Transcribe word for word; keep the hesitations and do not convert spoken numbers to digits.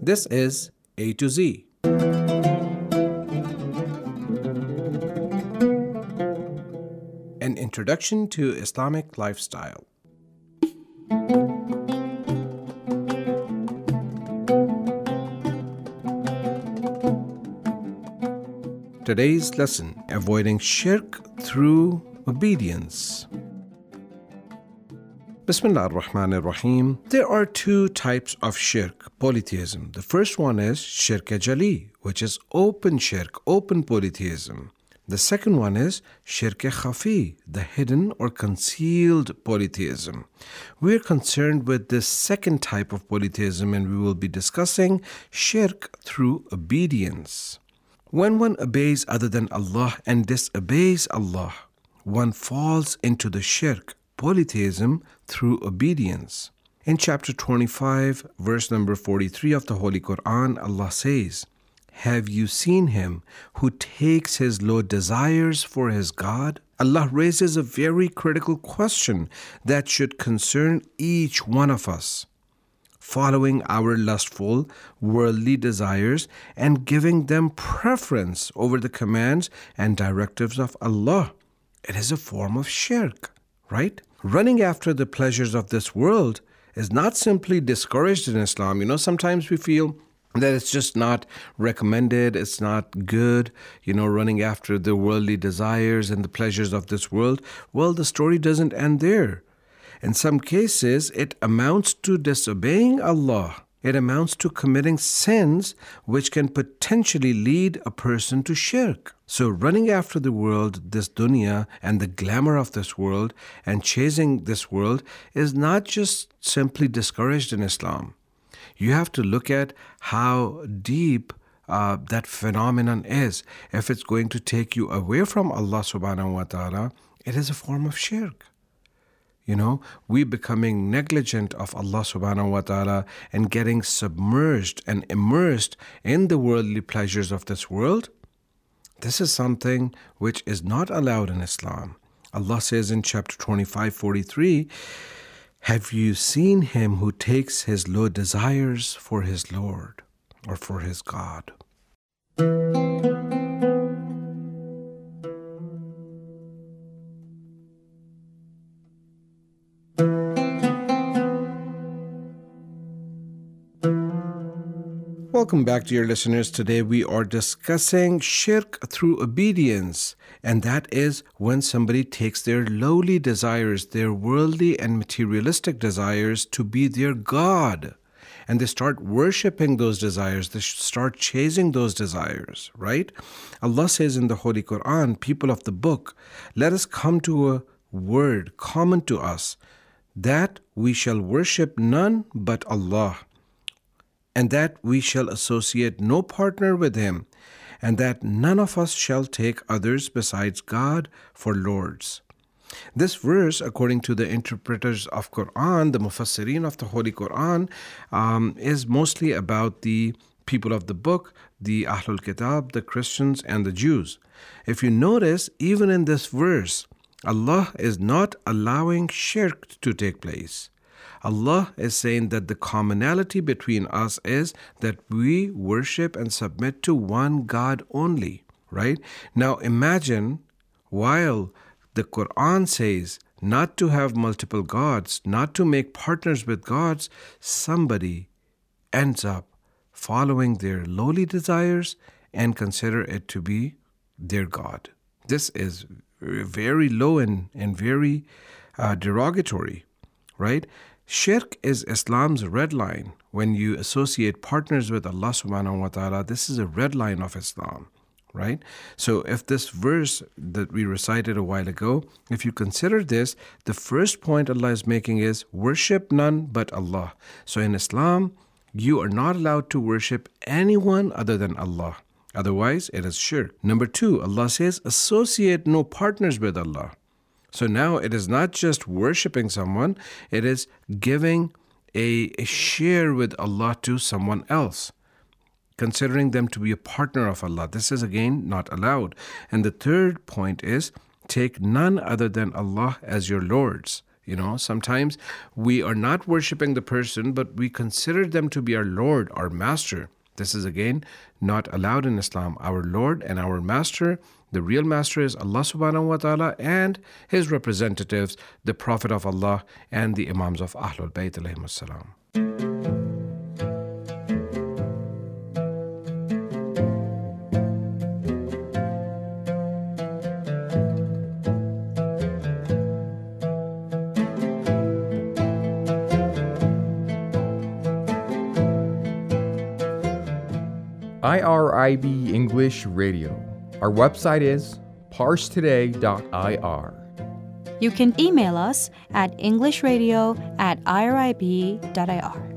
This is A to Z. An introduction to Islamic lifestyle. Today's lesson: avoiding shirk through obedience. Bismillah ar-Rahman ar-Rahim. There are two types of shirk, polytheism. The first one is shirk jali, which is open shirk, open polytheism. The second one is shirk khafi, the hidden or concealed polytheism. We are concerned with this second type of polytheism, and we will be discussing shirk through obedience. When one obeys other than Allah and disobeys Allah, one falls into the shirk, polytheism, through obedience. In chapter twenty-five, verse number forty-three of the Holy Quran, Allah says, "Have you seen him who takes his low desires for his God?" Allah raises a very critical question that should concern each one of us. Following our lustful, worldly desires and giving them preference over the commands and directives of Allah, it is a form of shirk, right? Running after the pleasures of this world is not simply discouraged in Islam. You know, sometimes we feel that it's just not recommended, it's not good, you know, running after the worldly desires and the pleasures of this world. Well, the story doesn't end there. In some cases, it amounts to disobeying Allah. It amounts to committing sins which can potentially lead a person to shirk. So running after the world, this dunya, and the glamour of this world, and chasing this world is not just simply discouraged in Islam. You have to look at how deep uh, that phenomenon is. If it's going to take you away from Allah subhanahu wa ta'ala, it is a form of shirk. You know, we becoming negligent of Allah subhanahu wa ta'ala and getting submerged and immersed in the worldly pleasures of this world. This is something which is not allowed in Islam. Allah says in chapter twenty-five, forty-three, "Have you seen him who takes his low desires for his Lord or for his God?" Welcome back, dear listeners. Today we are discussing shirk through obedience, and that is when somebody takes their lowly desires, their worldly and materialistic desires, to be their God, and they start worshiping those desires, they start chasing those desires, right? Allah says in the Holy Quran, "People of the book, let us come to a word common to us, that we shall worship none but Allah, and that we shall associate no partner with him, and that none of us shall take others besides God for lords." This verse, according to the interpreters of Quran, the Mufassirin of the Holy Quran, um, is mostly about the people of the book, the Ahlul Kitab, the Christians and the Jews. If you notice, even in this verse, Allah is not allowing shirk to take place. Allah is saying that the commonality between us is that we worship and submit to one God only, right? Now imagine, while the Quran says not to have multiple gods, not to make partners with gods, somebody ends up following their lowly desires and consider it to be their God. This is very low and, and very uh, derogatory, right? Shirk is Islam's red line. When you associate partners with Allah subhanahu wa ta'ala, this is a red line of Islam, right? So if this verse that we recited a while ago, if you consider this, the first point Allah is making is worship none but Allah. So in Islam, you are not allowed to worship anyone other than Allah. Otherwise, it is shirk. Number two, Allah says associate no partners with Allah. So now it is not just worshiping someone, it is giving a, a share with Allah to someone else, considering them to be a partner of Allah. This is again not allowed. And the third point is take none other than Allah as your lords. You know, sometimes we are not worshiping the person, but we consider them to be our Lord, our Master. This is again not allowed in Islam. Our Lord and our Master, the real Master is Allah subhanahu wa ta'ala and His representatives, the Prophet of Allah and the Imams of Ahlul Bayt alayhimus salam. I R I B English Radio. Our website is parse today dot I R. You can email us at englishradio at irib dot I R.